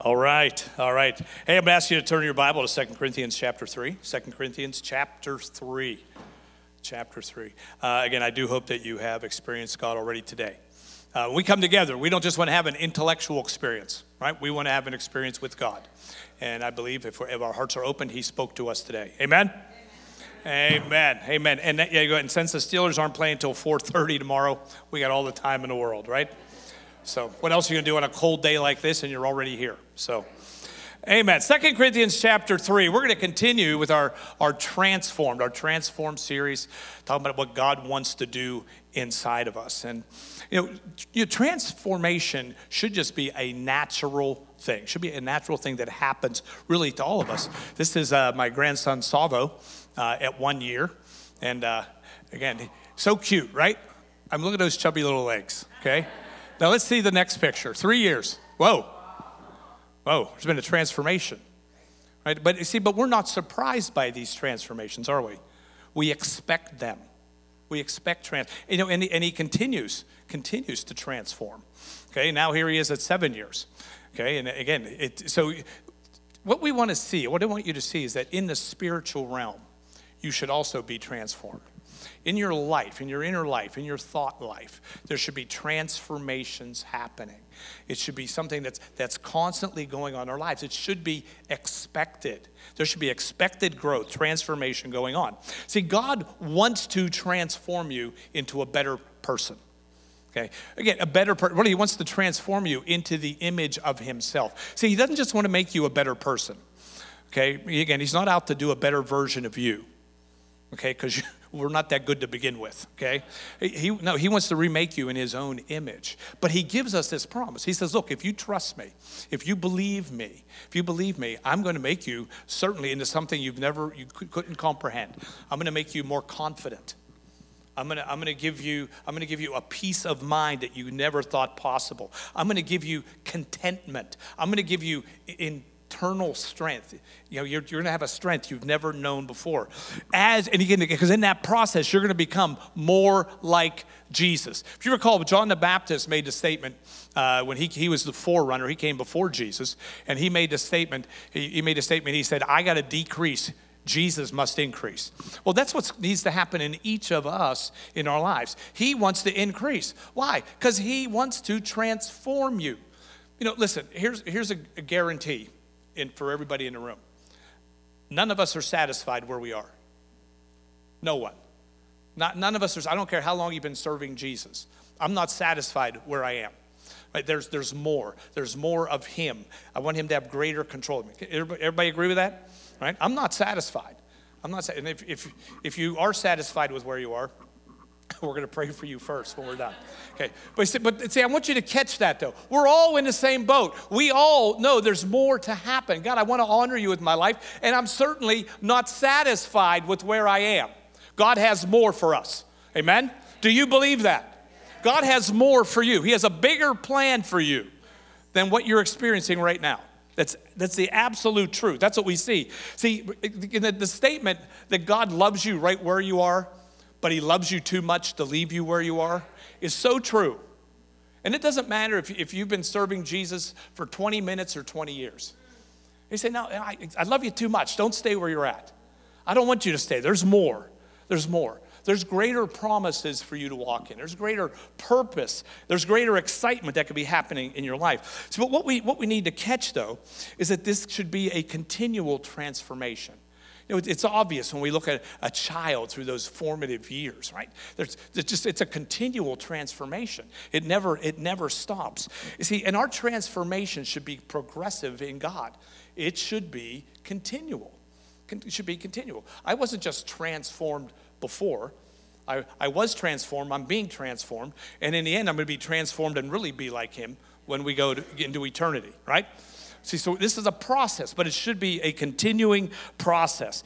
All right, all right. Hey, I'm going to ask you to turn your Bible to 2 Corinthians chapter 3. 2 Corinthians chapter 3. Chapter 3. Again, I do hope that you have experienced God already today. When we come together, we don't just want to have an intellectual experience, right? We want to have an experience with God. And I believe if our hearts are open, He spoke to us today. Amen? Amen. Amen. And, and since the Steelers aren't playing until 4:30 tomorrow, we got all the time in the world, right? So what else are you going to do on a cold day like this and you're already here? So, amen. 2 Corinthians chapter 3. We're going to continue with our Transformed series, talking about what God wants to do inside of us. And, transformation should just be a natural thing. Should be a natural thing that happens really to all of us. This is my grandson, Savo, at 1 year. And, again, so cute, right? I'm looking at those chubby little legs, okay? Now let's see the next picture. 3 years. Whoa, there's been a transformation, right? But you see, we're not surprised by these transformations, are we? We expect them. We expect and he continues to transform. Okay, now here he is at 7 years. Okay, and again, so what we want to see, what I want you to see is that in the spiritual realm, you should also be transformed. In your life, in your inner life, in your thought life, there should be transformations happening. It should be something that's constantly going on in our lives. It should be expected. There should be expected growth, transformation going on. See, God wants to transform you into a better person. Okay, again, a better person. He wants to transform you into the image of Himself. See, He doesn't just want to make you a better person. Okay, again, He's not out to do a better version of you. Okay, because we're not that good to begin with, okay? He wants to remake you in His own image. But He gives us this promise. He says, look, if you trust me, if you believe me, I'm going to make you certainly into something you couldn't comprehend. I'm going to make you more confident. I'm going to give you a peace of mind that you never thought possible. I'm going to give you contentment. I'm going to give you internal strength. You're going to have a strength you've never known before. Because in that process, you're going to become more like Jesus. If you recall, John the Baptist made the statement when he was the forerunner. He came before Jesus, and he made a statement. He said, "I got to decrease. Jesus must increase." Well, that's what needs to happen in each of us in our lives. He wants to increase. Why? Because He wants to transform you. Listen, here's a guarantee for everybody in the room. None of us are satisfied where we are. No one. None of us are. I don't care how long you've been serving Jesus. I'm not satisfied where I am. Right? There's more. There's more of Him. I want Him to have greater control of me. Everybody agree with that? Right? I'm not satisfied. And if you are satisfied with where you are, we're going to pray for you first when we're done. Okay. But I want you to catch that though. We're all in the same boat. We all know there's more to happen. God, I want to honor you with my life, and I'm certainly not satisfied with where I am. God has more for us. Amen? Do you believe that? God has more for you. He has a bigger plan for you than what you're experiencing right now. That's the absolute truth. That's what we see. See, the statement that God loves you right where you are, but He loves you too much to leave you where you are, is so true. And it doesn't matter if you've been serving Jesus for 20 minutes or 20 years. You say, no, I love you too much. Don't stay where you're at. I don't want you to stay. There's more. There's more. There's greater promises for you to walk in. There's greater purpose. There's greater excitement that could be happening in your life. So what we need to catch, though, is that this should be a continual transformation. It's obvious when we look at a child through those formative years, right? It's a continual transformation. It never stops. You see, and our transformation should be progressive in God. It should be continual. It should be continual. I wasn't just transformed before. I was transformed. I'm being transformed. And in the end, I'm going to be transformed and really be like Him when we go into eternity, right? See, so this is a process, but it should be a continuing process.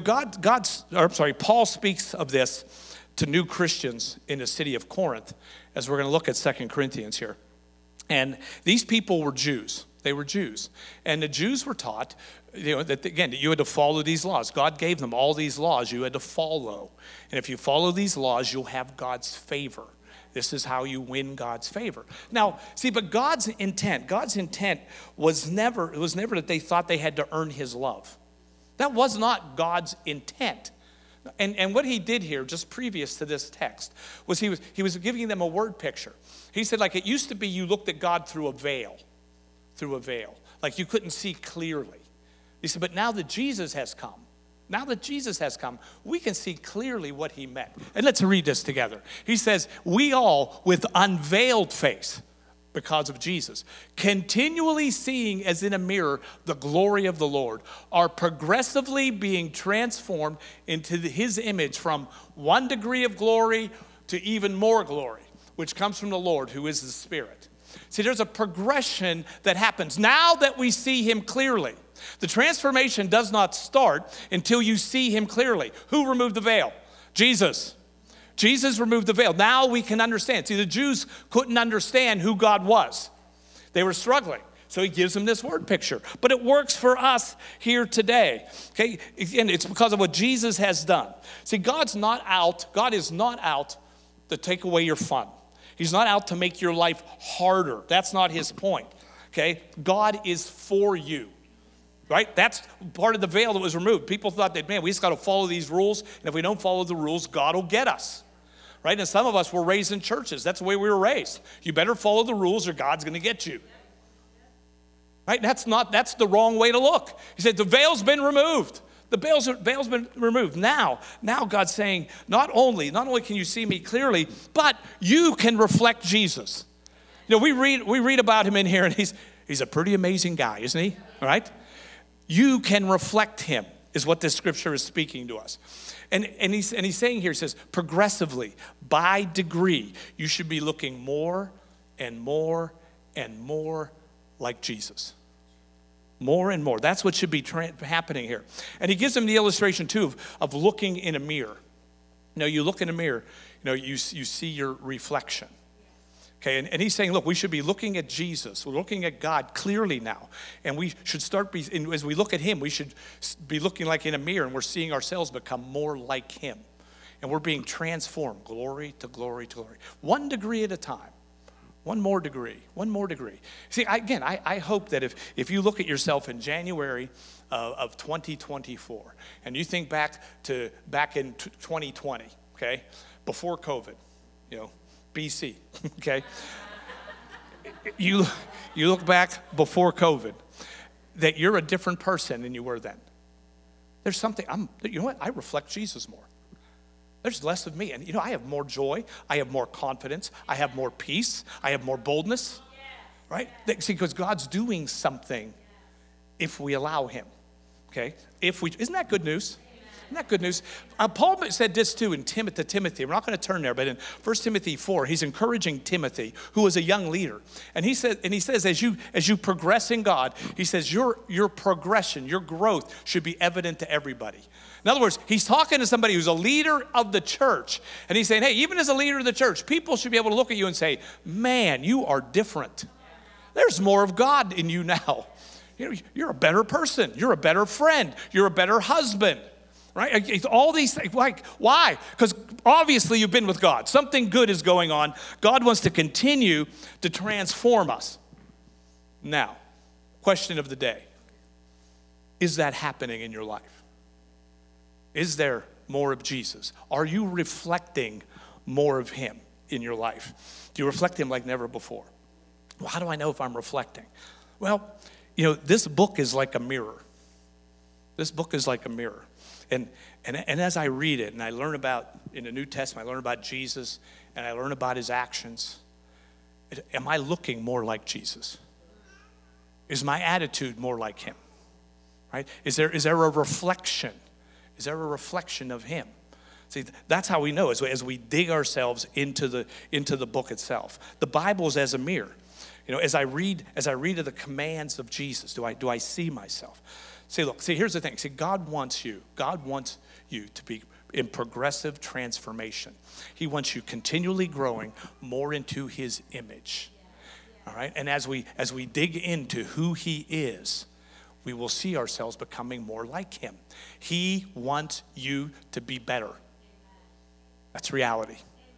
Paul speaks of this to new Christians in the city of Corinth, as we're going to look at 2 Corinthians here. And these people were Jews. They were Jews. And the Jews were taught, that you had to follow these laws. God gave them all these laws you had to follow. And if you follow these laws, you'll have God's favor. This is how you win God's favor. Now, see, but God's intent was never that they thought they had to earn his love. That was not God's intent. And what he did here, just previous to this text, was he was giving them a word picture. He said, like, it used to be you looked at God through a veil. Like you couldn't see clearly. He said, but now that Jesus has come, we can see clearly what he meant. And let's read this together. He says, we all with unveiled face, because of Jesus, continually seeing as in a mirror the glory of the Lord, are progressively being transformed into his image from one degree of glory to even more glory, which comes from the Lord, who is the Spirit. See, there's a progression that happens now that we see him clearly. The transformation does not start until you see him clearly. Who removed the veil? Jesus. Jesus removed the veil. Now we can understand. See, the Jews couldn't understand who God was. They were struggling. So he gives them this word picture. But it works for us here today. Okay? And it's because of what Jesus has done. See, God is not out to take away your fun. He's not out to make your life harder. That's not his point. Okay? God is for you. Right? That's part of the veil that was removed. People thought that, man, we just got to follow these rules. And if we don't follow the rules, God will get us. Right? And some of us were raised in churches. That's the way we were raised. You better follow the rules or God's going to get you. Right? That's the wrong way to look. He said, the veil's been removed. The veil's been removed. Now God's saying, not only can you see me clearly, but you can reflect Jesus. You know, we read about him in here, and he's a pretty amazing guy, isn't he? All right? You can reflect him, is what this scripture is speaking to us. And he's saying here, he says, progressively, by degree, you should be looking more and more and more like Jesus. More and more. That's what should be happening here. And he gives them the illustration, too, of looking in a mirror. You know, you look in a mirror, you know, you see your reflection. Okay, and he's saying, look, we should be looking at Jesus. We're looking at God clearly now. And we should as we look at him, we should be looking like in a mirror, and we're seeing ourselves become more like him. And we're being transformed, glory to glory to glory. 1 degree at a time. One more degree. See, I hope that if you look at yourself in January of 2024, and you think back in 2020, okay, before COVID, you know, BC, okay? You look back before COVID, that you're a different person than you were then. There's something, you know what? I reflect Jesus more. There's less of me. And, you know, I have more joy. I have more confidence. I have more peace. I have more boldness, right? See, because God's doing something if we allow him, okay? Isn't that good news? Isn't that good news? Paul said this too in Timothy. We're not going to turn there, but in 1 Timothy 4, he's encouraging Timothy, who was a young leader. And he says, as you progress in God, he says your progression, your growth should be evident to everybody. In other words, he's talking to somebody who's a leader of the church. And he's saying, hey, even as a leader of the church, people should be able to look at you and say, man, you are different. There's more of God in you now. You know, you're a better person. You're a better friend. You're a better husband. Right? All these things. Like, why? Because obviously you've been with God. Something good is going on. God wants to continue to transform us. Now, question of the day. Is that happening in your life? Is there more of Jesus? Are you reflecting more of him in your life? Do you reflect him like never before? Well, how do I know if I'm reflecting? Well, you know, this book is like a mirror. This book is like a mirror. And as I read it and I learn about, in the New Testament, I learn about Jesus and I learn about his actions, am I looking more like Jesus? Is my attitude more like him? Right? Is there a reflection? Is there a reflection of him? See, that's how we know as we dig ourselves into the book itself. The Bible is as a mirror. You know, as I read of the commands of Jesus, do I see myself? See, here's the thing. See, God wants you to be in progressive transformation. He wants you continually growing more into his image. All right? And as we dig into who he is, we will see ourselves becoming more like him. He wants you to be better. That's reality.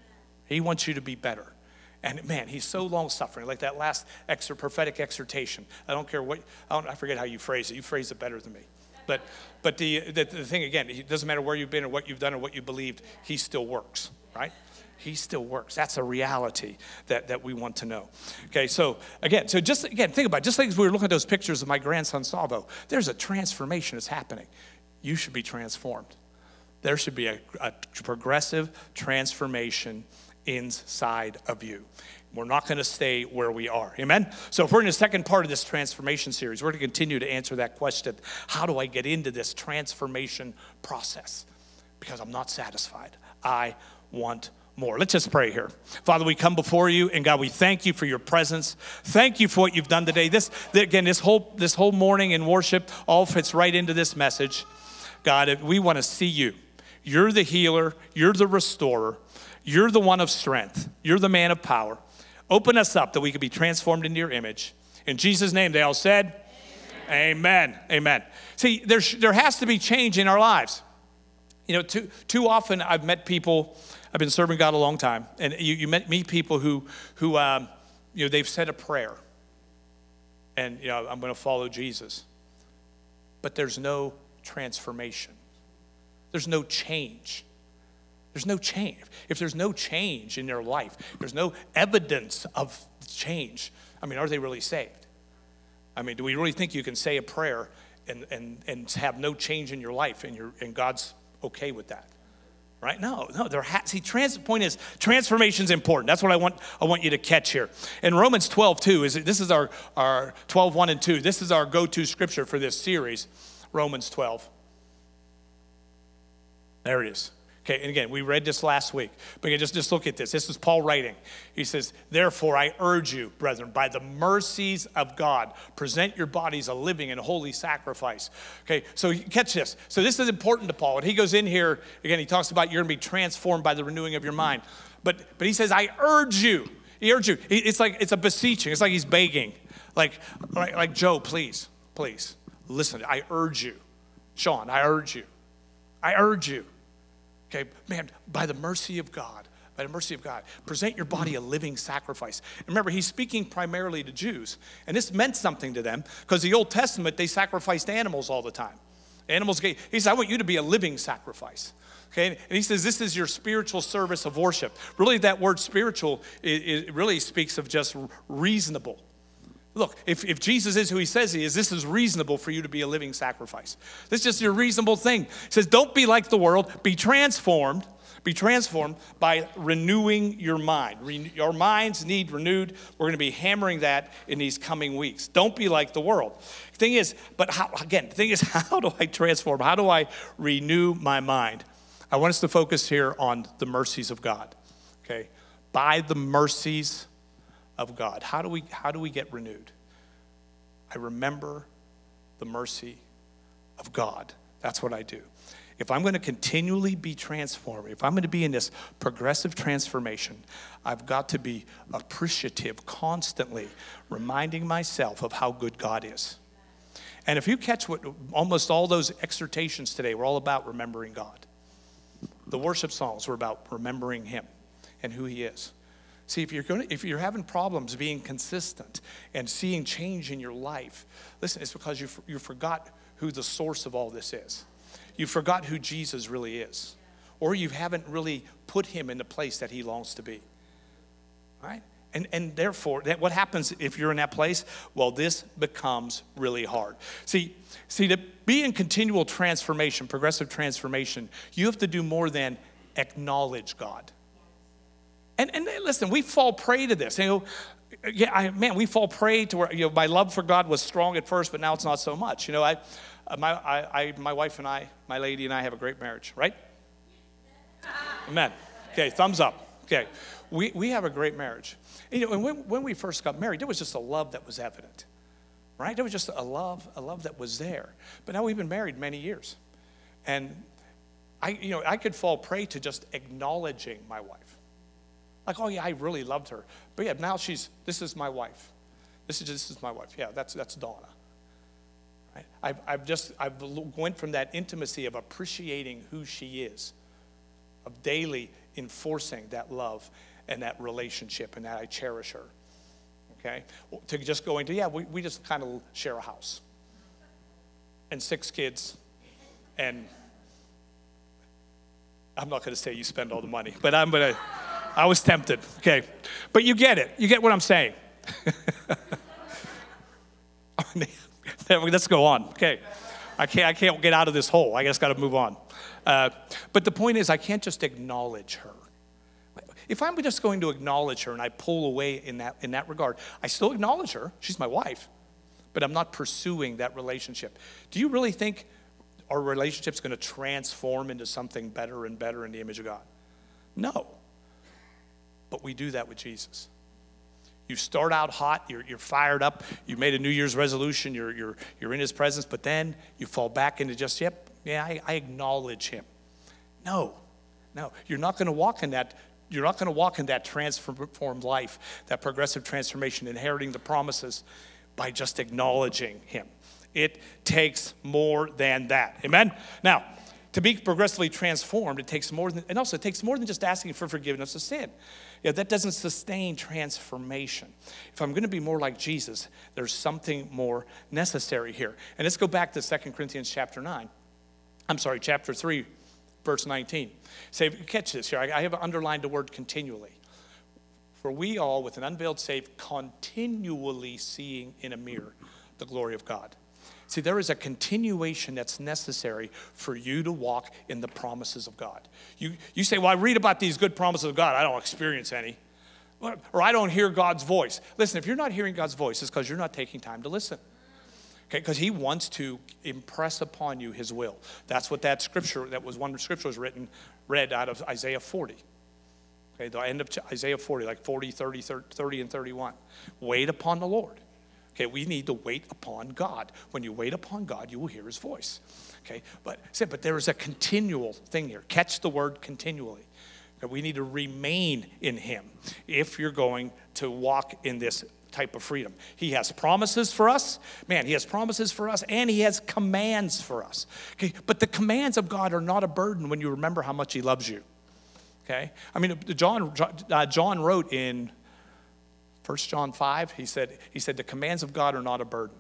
He wants you to be better. And man, he's so long-suffering, like that last prophetic exhortation. I don't care I forget how you phrase it. You phrase it better than me. But the thing, again, it doesn't matter where you've been or what you've done or what you believed, he still works, right? He still works. That's a reality that we want to know. Okay, so think about it. Just like as we were looking at those pictures of my grandson Salvo, there's a transformation that's happening. You should be transformed. There should be a progressive transformation inside of you. We're not going to stay where we are. Amen? So if we're in the second part of this transformation series, we're going to continue to answer that question. How do I get into this transformation process? Because I'm not satisfied. I want more. Let's just pray here. Father, we come before you, and God, we thank you for your presence. Thank you for what you've done today. This whole morning in worship all fits right into this message. God, we want to see you. You're the healer. You're the restorer. You're the one of strength. You're the man of power. Open us up that we could be transformed into your image. In Jesus' name, they all said, Amen. Amen. See, there has to be change in our lives. You know, too often I've met people, I've been serving God a long time, and you meet people who they've said a prayer, and, I'm going to follow Jesus. But there's no transformation. There's no change. There's no change. If there's no change in their life, there's no evidence of change, are they really saved? Do we really think you can say a prayer and have no change in your life and God's okay with that? Right? No. Point is, transformation is important. That's what I want you to catch here. In Romans 12:2, this is our 12:1 and 2. This is our go-to scripture for this series, Romans 12. There it is. Okay, and again, we read this last week, but again, just look at this. This is Paul writing. He says, therefore, I urge you, brethren, by the mercies of God, present your bodies a living and holy sacrifice. Okay, so catch this. So this is important to Paul. And he goes in here, again, he talks about you're going to be transformed by the renewing of your mind. But he says, I urge you. He urges you. It's like, it's a beseeching. It's like he's begging. Like Joe, please, listen, I urge you. Sean, I urge you. I urge you. Okay, man, by the mercy of God, present your body a living sacrifice. And remember, he's speaking primarily to Jews. And this meant something to them because the Old Testament, they sacrificed animals all the time. He says, I want you to be a living sacrifice. Okay, and he says, this is your spiritual service of worship. Really, that word spiritual, it really speaks of just reasonable. Look, if Jesus is who he says he is, this is reasonable for you to be a living sacrifice. This is just your reasonable thing. He says, don't be like the world. Be transformed by renewing your mind. Your minds need renewed. We're going to be hammering that in these coming weeks. Don't be like the world. The thing is, how do I transform? How do I renew my mind? I want us to focus here on the mercies of God. Okay? By the mercies of God. How do we get renewed? I remember the mercy of God. That's what I do. If I'm going to continually be transformed, if I'm going to be in this progressive transformation, I've got to be appreciative, constantly reminding myself of how good God is. And if you catch what almost all those exhortations today were all about, remembering God. The worship songs were about remembering him and who he is. See, if you're having problems being consistent and seeing change in your life, listen, it's because you forgot who the source of all this is. You forgot who Jesus really is. Or you haven't really put him in the place that he longs to be. Right? And therefore, what happens if you're in that place? Well, this becomes really hard. See, to be in continual transformation, progressive transformation, you have to do more than acknowledge God. And listen, we fall prey to this. We fall prey to where my love for God was strong at first, but now it's not so much. My wife and I, my lady and I have a great marriage, right? Amen. Okay, thumbs up. Okay, we have a great marriage. And when we first got married, there was just a love that was evident, right? There was just a love that was there. But now we've been married many years, and I could fall prey to just acknowledging my wife. Like, oh yeah, I really loved her. But yeah, now this is my wife. This is my wife. Yeah, that's Donna. Right? I've went from that intimacy of appreciating who she is, of daily enforcing that love. and that relationship and that I cherish her. Okay? To just go into, we just kind of share a house and 6 kids, and I'm not going to say you spend all the money, but I was tempted, okay? But you get it. You get what I'm saying. Let's go on, okay? I can't get out of this hole. I just got to move on. But the point is, I can't just acknowledge her. If I'm just going to acknowledge her and I pull away in that regard, I still acknowledge her. She's my wife, but I'm not pursuing that relationship. Do you really think our relationship's going to transform into something better and better in the image of God? No. But we do that with Jesus. You start out hot, you're fired up, you made a New Year's resolution, you're in his presence, but then you fall back into just, I acknowledge him. No, you're not going to walk in that. You're not going to walk in that transformed life, that progressive transformation, inheriting the promises by just acknowledging him. It takes more than that. Amen? Now, to be progressively transformed, it takes more than just asking for forgiveness of sin. That doesn't sustain transformation. If I'm going to be more like Jesus, there's something more necessary here. And let's go back to 2 Corinthians chapter 3, verse 19. Say, catch this here. I have underlined the word continually. For we all, with an unveiled face, continually seeing in a mirror the glory of God. See, there is a continuation that's necessary for you to walk in the promises of God. You say, well, I read about these good promises of God. I don't experience any. Or I don't hear God's voice. Listen, if you're not hearing God's voice, it's because you're not taking time to listen. Okay, because he wants to impress upon you his will. That's what that scripture, one scripture was read out of Isaiah 40. Okay, the end of Isaiah 40, like 40, 30, and 31. Wait upon the Lord. Okay, we need to wait upon God. When you wait upon God, you will hear his voice. Okay, but there is a continual thing here. Catch the word continually. Okay, we need to remain in him if you're going to walk in this type of freedom. He has promises for us. Man, he has promises for us, and he has commands for us. Okay, but the commands of God are not a burden when you remember how much he loves you. Okay, I mean, John wrote in 1 John 5, he said, the commands of God are not a burden.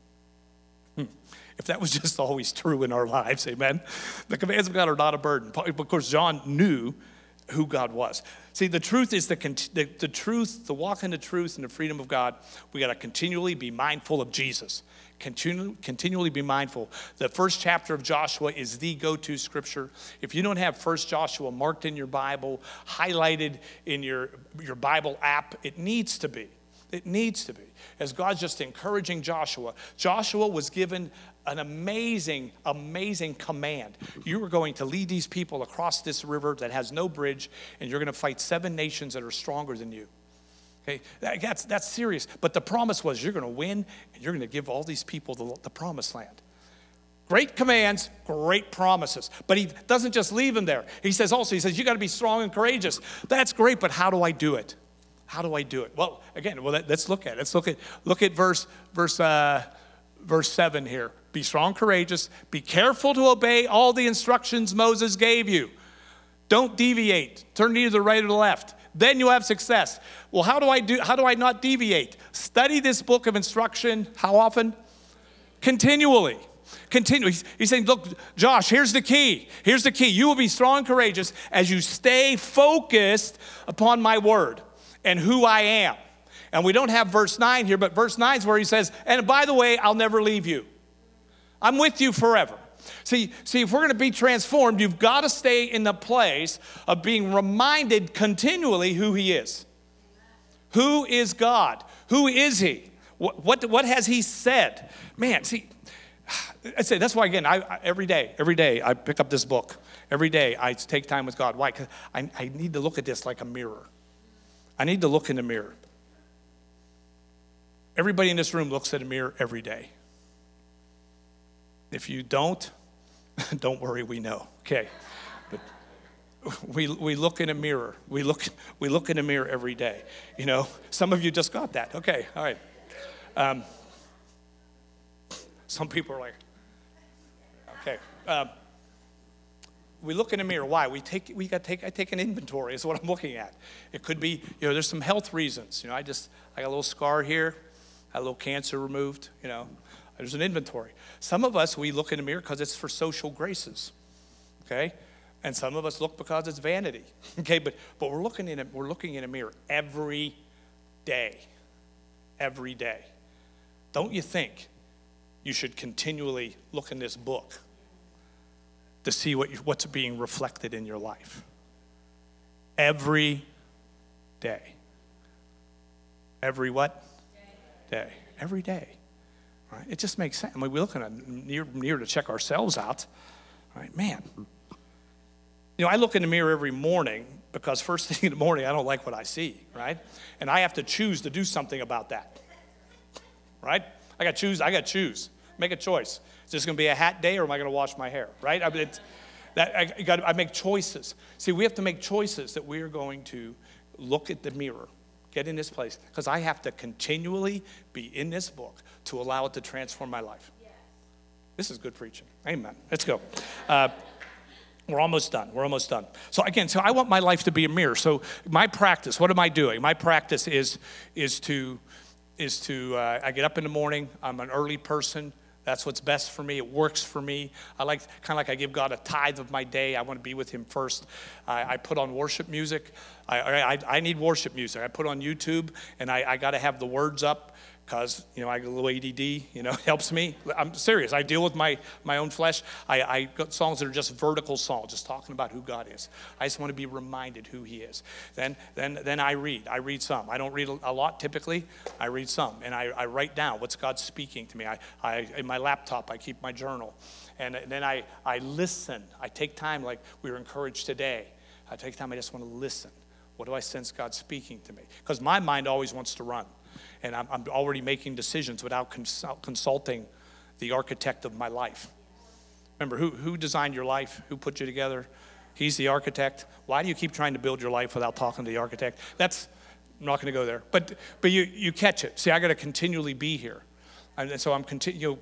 If that was just always true in our lives, amen? The commands of God are not a burden. Of course, John knew who God was. See, the truth is the truth, the walk in the truth and the freedom of God, we got to continually be mindful of Jesus. Continually be mindful. The first chapter of Joshua is the go-to scripture. If you don't have 1 Joshua marked in your Bible, highlighted in your Bible app, it needs to be. It needs to be. As God's just encouraging Joshua. Joshua was given an amazing, amazing command. You are going to lead these people across this river that has no bridge, and you're going to fight 7 nations that are stronger than you. Okay, that's serious. But the promise was you're going to win, and you're going to give all these people the promised land. Great commands, great promises. But he doesn't just leave them there. He says you got to be strong and courageous. That's great, but how do I do it? How do I do it? Well, again, let's look at it. Look at verse 7 here. Be strong, courageous. Be careful to obey all the instructions Moses gave you. Don't deviate. Turn neither to the right or the left. Then you'll have success. Well, how do I not deviate? Study this book of instruction. How often? Continually. He's saying, look, Josh, here's the key. Here's the key. You will be strong and courageous as you stay focused upon my word and who I am. And we don't have verse 9 here, but verse 9 is where he says, and by the way, I'll never leave you. I'm with you forever. See, if we're going to be transformed, you've got to stay in the place of being reminded continually who he is. Who is God? Who is he? What has he said? Man, see, I say that's why, again, every day I pick up this book. Every day I take time with God. Why? Because I need to look at this like a mirror. I need to look in the mirror. Everybody in this room looks at a mirror every day. If you don't worry, we know. Okay. But we look in a mirror. We look in a mirror every day. You know, some of you just got that. Okay, all right. Some people are like, okay. we look in the mirror. Why? I take an inventory is what I'm looking at. It could be, there's some health reasons. I got a little scar here, a little cancer removed, There's an inventory. Some of us, we look in the mirror because it's for social graces, okay? And some of us look because it's vanity, okay? But we're looking in a mirror every day. Every day. Don't you think you should continually look in this book to see what's being reflected in your life? Every day. Every what? Day. Every day. Right? It just makes sense. I mean, we look in a mirror to check ourselves out. Right? Man. I look in the mirror every morning because first thing in the morning, I don't like what I see, right? And I have to choose to do something about that, right? I got to choose. Make a choice. Is this going to be a hat day or am I going to wash my hair, right? I mean, I make choices. See, we have to make choices that we are going to look at the mirror, get in this place, because I have to continually be in this book to allow it to transform my life. Yes. This is good preaching. Amen. Let's go. We're almost done. So again, I want my life to be a mirror. So my practice, what am I doing? My practice is to I get up in the morning. I'm an early person. That's what's best for me. It works for me. I give God a tithe of my day. I want to be with him first. I put on worship music. I need worship music. I put on YouTube, and I got to have the words up because, I get a little ADD, it helps me. I'm serious. I deal with my own flesh. I got songs that are just vertical songs, just talking about who God is. I just want to be reminded who he is. Then I read. I read some. I don't read a lot typically. I read some, and I write down what's God speaking to me. In my laptop, I keep my journal. And then I listen. I take time, like we were encouraged today. I take time, I just want to listen. What do I sense God speaking to me? Because my mind always wants to run. And I'm already making decisions without consulting the architect of my life. Remember, who designed your life? Who put you together? He's the architect. Why do you keep trying to build your life without talking to the architect? I'm not going to go there. But you catch it. See, I got to continually be here. And so I'm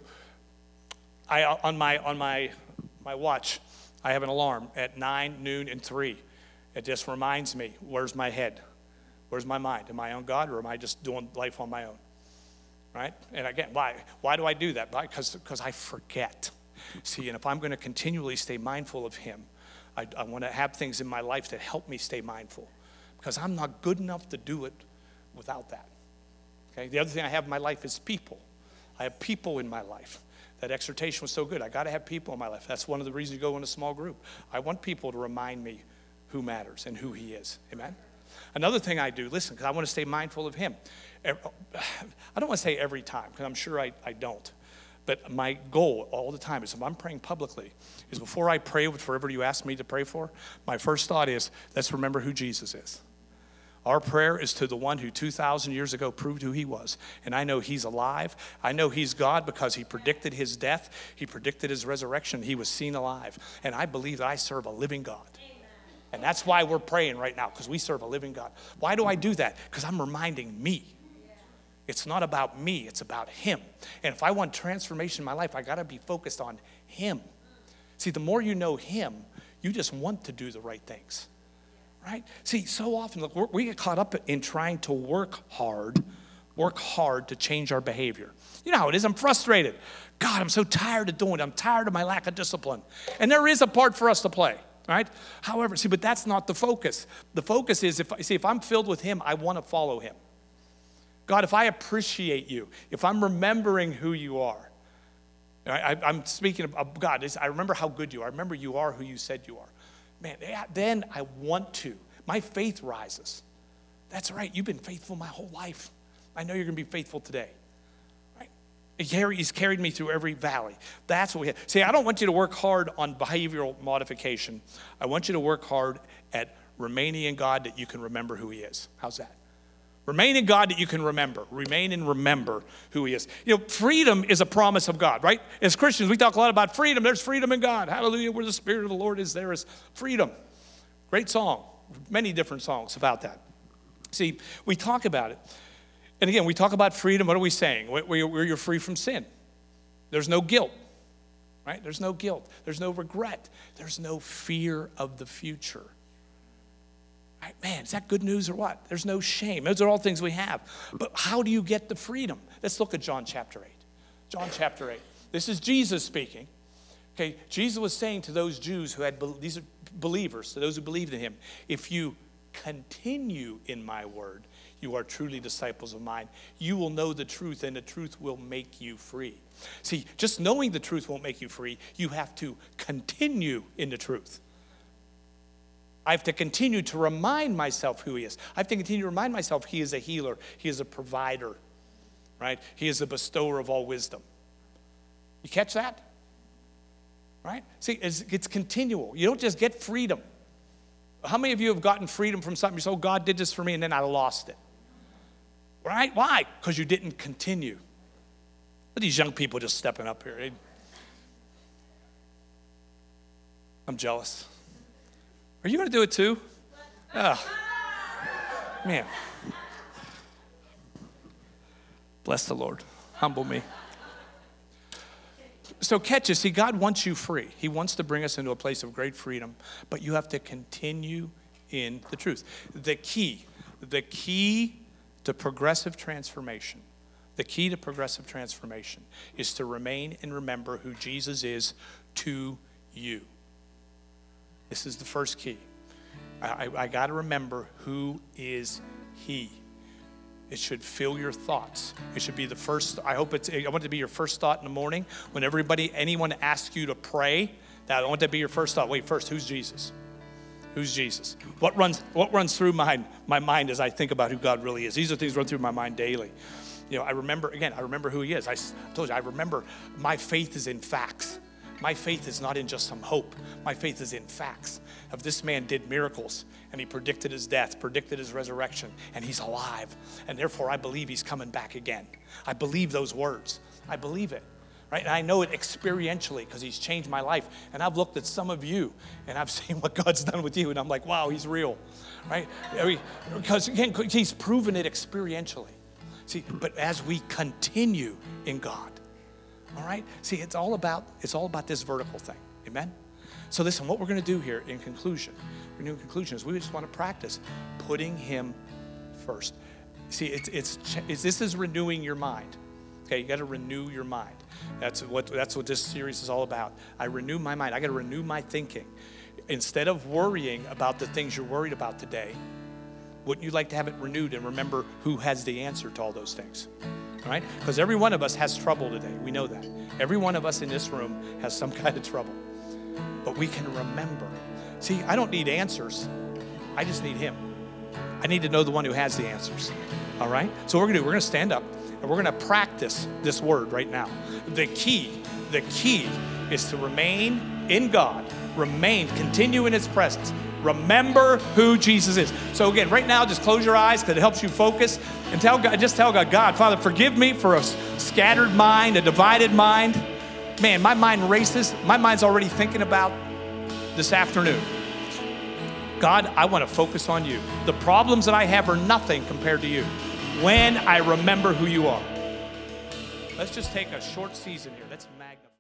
on my watch, I have an alarm at 9, noon, and 3. It just reminds me, where's my head? Where's my mind? Am I on God or am I just doing life on my own? Right? And again, why? Why do I do that? Because I forget. See, and if I'm going to continually stay mindful of him, I want to have things in my life that help me stay mindful. Because I'm not good enough to do it without that. Okay? The other thing I have in my life is people. I have people in my life. That exhortation was so good. I got to have people in my life. That's one of the reasons you go in a small group. I want people to remind me who matters and who he is. Amen? Another thing I do, listen, because I want to stay mindful of him. I don't want to say every time, because I'm sure I don't. But my goal all the time is if I'm praying publicly, is before I pray with whatever you ask me to pray for, my first thought is, let's remember who Jesus is. Our prayer is to the one who 2,000 years ago proved who he was. And I know he's alive. I know he's God because he predicted his death. He predicted his resurrection. He was seen alive. And I believe that I serve a living God. And that's why we're praying right now, because we serve a living God. Why do I do that? Because I'm reminding me. It's not about me, it's about him. And if I want transformation in my life, I got to be focused on him. See, the more you know him, you just want to do the right things. Right? See, so often, look, we get caught up in trying to work hard to change our behavior. You know how it is. I'm frustrated. God, I'm so tired of doing it. I'm tired of my lack of discipline. And there is a part for us to play. Right? However, see, but that's not the focus. The focus is, if I'm filled with him, I want to follow him. God, if I appreciate you, if I'm remembering who you are, I'm speaking of God, I remember how good you are. I remember you are who you said you are. Man, then I want to. My faith rises. That's right. You've been faithful my whole life. I know you're going to be faithful today. He's carried me through every valley. That's what we have. See, I don't want you to work hard on behavioral modification. I want you to work hard at remaining in God that you can remember who he is. How's that? Remain in God that you can remember. Remain and remember who he is. Freedom is a promise of God, right? As Christians, we talk a lot about freedom. There's freedom in God. Hallelujah. Where the Spirit of the Lord is, there is freedom. Great song. Many different songs about that. See, we talk about it. And again, we talk about freedom. What are we saying? Where you're free from sin. There's no guilt. right? There's no guilt. There's no regret. There's no fear of the future. Right, man, is that good news or what? There's no shame. Those are all things we have. But how do you get the freedom? Let's look at John chapter 8. John chapter 8. This is Jesus speaking. Okay, Jesus was saying to those Jews who had, these are believers, to those who believed in him, if you continue in my word, you are truly disciples of mine. You will know the truth, and the truth will make you free. See, just knowing the truth won't make you free. You have to continue in the truth. I have to continue to remind myself who he is. I have to continue to remind myself he is a healer. He is a provider, right? He is the bestower of all wisdom. You catch that? Right? See, it's continual. You don't just get freedom. How many of you have gotten freedom from something? You say, oh, God did this for me, and then I lost it. Right? Why? Because you didn't continue. Look at these young people just stepping up here. I'm jealous. Are you going to do it too? Oh, man. Bless the Lord. Humble me. So catch it. See, God wants you free. He wants to bring us into a place of great freedom, but you have to continue in the truth. The key to progressive transformation, is to remain and remember who Jesus is to you. This is the first key. I got to remember who is he. It should fill your thoughts. It should be the first, I want it to be your first thought in the morning. When anyone asks you to pray, I want that to be your first thought. Wait, first, who's Jesus? Who's Jesus? What runs through my mind as I think about who God really is? These are things that run through my mind daily. You know, I remember who he is. I told you, I remember my faith is in facts. My faith is not in just some hope. My faith is in facts. Of this man did miracles, and he predicted his death, predicted his resurrection, and he's alive. And therefore, I believe he's coming back again. I believe those words. I believe it, right? And I know it experientially because he's changed my life. And I've looked at some of you, and I've seen what God's done with you, and I'm like, wow, he's real, right? Because again, he's proven it experientially. See, but as we continue in God, all right? See, it's all about this vertical thing. Amen? So listen, what we're going to do here in conclusion is we just want to practice putting him first. See, this is renewing your mind. Okay, you got to renew your mind. That's what this series is all about. I renew my mind. I got to renew my thinking. Instead of worrying about the things you're worried about today, wouldn't you like to have it renewed and remember who has the answer to all those things? All right? Because every one of us has trouble today. We know that. Every one of us in this room has some kind of trouble. But we can remember. See, I don't need answers. I just need him. I need to know the one who has the answers. All right? So what we're going to stand up and we're going to practice this word right now. The key is to remain in God. Continue in his presence. Remember who Jesus is. So again, right now, just close your eyes because it helps you focus and tell God, God, Father, forgive me for a scattered mind, a divided mind. Man, my mind races. My mind's already thinking about this afternoon. God, I want to focus on you. The problems that I have are nothing compared to you when I remember who you are. Let's just take a short season here. Let's magnify.